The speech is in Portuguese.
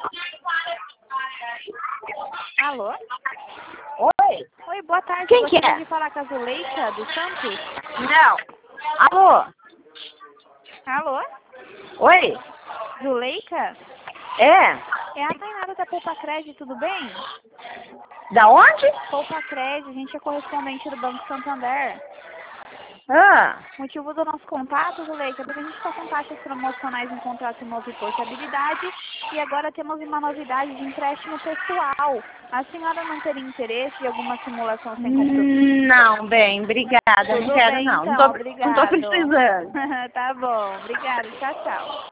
Alô? Oi? Oi, boa tarde. Quem que Gostaria é? de falar com a Zuleika dos Santos? Não. Alô? Alô? Oi? Zuleika? É? É a Tainara da Poupa Crédito, tudo bem? Da onde? Poupa Crédito, a gente é correspondente do Banco Santander. Ah, Motivo do nosso contato, Zuleika, é porque a gente está com taxas promocionais em contrato novo e portabilidade e agora temos uma novidade de empréstimo pessoal. A senhora não teria interesse de alguma simulação sem compromisso? não, bem, obrigada. Não Tudo quero, bem, não. então. Não tô Obrigado. precisando. Tá bom. Obrigada. Tchau, tchau.